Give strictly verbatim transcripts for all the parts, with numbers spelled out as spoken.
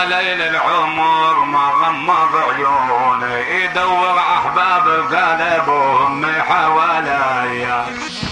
يا ليل العمر ما غمض عيوني يدور احباب القلب وامي حواليا.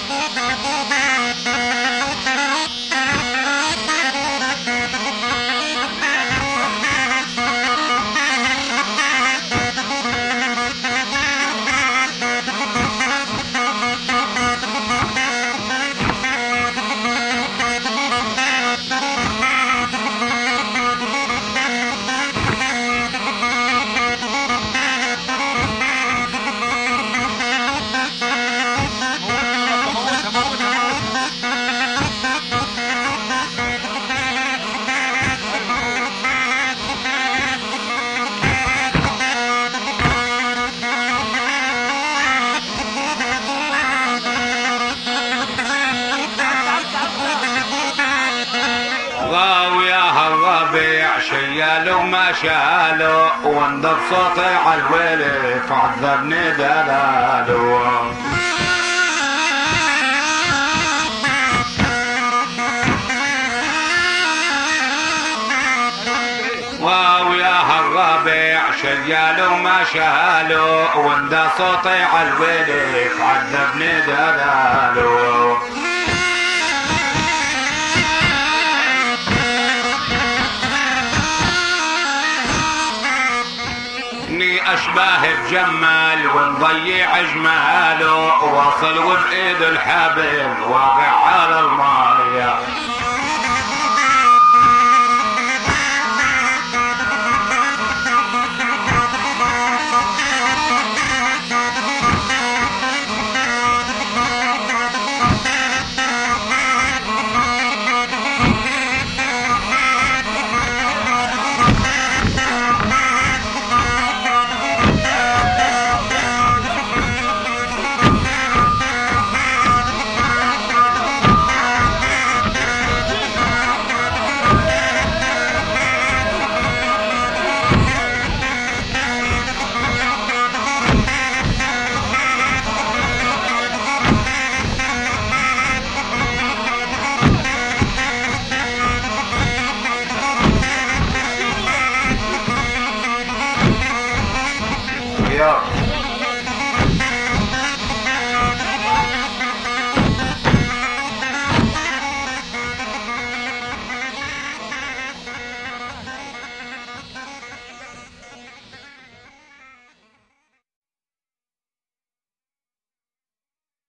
شيالوا ما شالوا وانضب صوتي عالويلي فعذبني دلاله. واو يا هالربيع شيالوا ما شالوا وانضب صوتي عالويلي فعذبني دلاله. اشباه بجمال ونضيع جماله واصل وبايد الحبل واقع على المايه.